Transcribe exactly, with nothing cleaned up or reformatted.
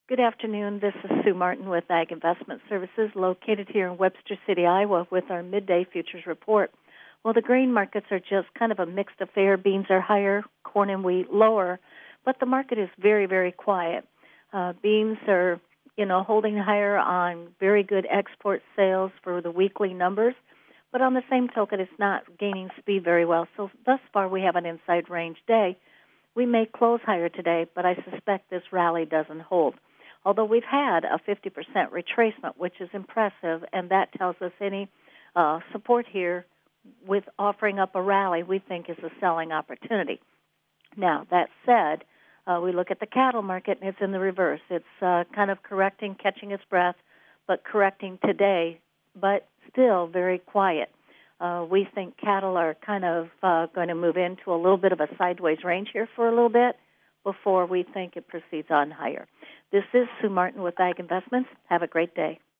Good afternoon. This is Sue Martin with Ag Investment Services, located here in Webster City, Iowa, with our midday futures report. Well, the grain markets are just kind of a mixed affair. Beans are higher, corn and wheat lower, but the market is very, very quiet. Uh, beans are, you know, holding higher on very good export sales for the weekly numbers, but on the same token, it's not gaining speed very well. So thus far, we have an inside range day. We may close higher today, but I suspect this rally doesn't hold. Although we've had a fifty percent retracement, which is impressive, and that tells us any uh, support here with offering up a rally we think is a selling opportunity. Now, that said, uh, we look at the cattle market, and it's in the reverse. It's uh, kind of correcting, catching its breath, but correcting today, but still very quiet. Uh, we think cattle are kind of uh, going to move into a little bit of a sideways range here for a little bit before we think it proceeds on higher. This is Sue Martin with Ag Investments. Have a great day.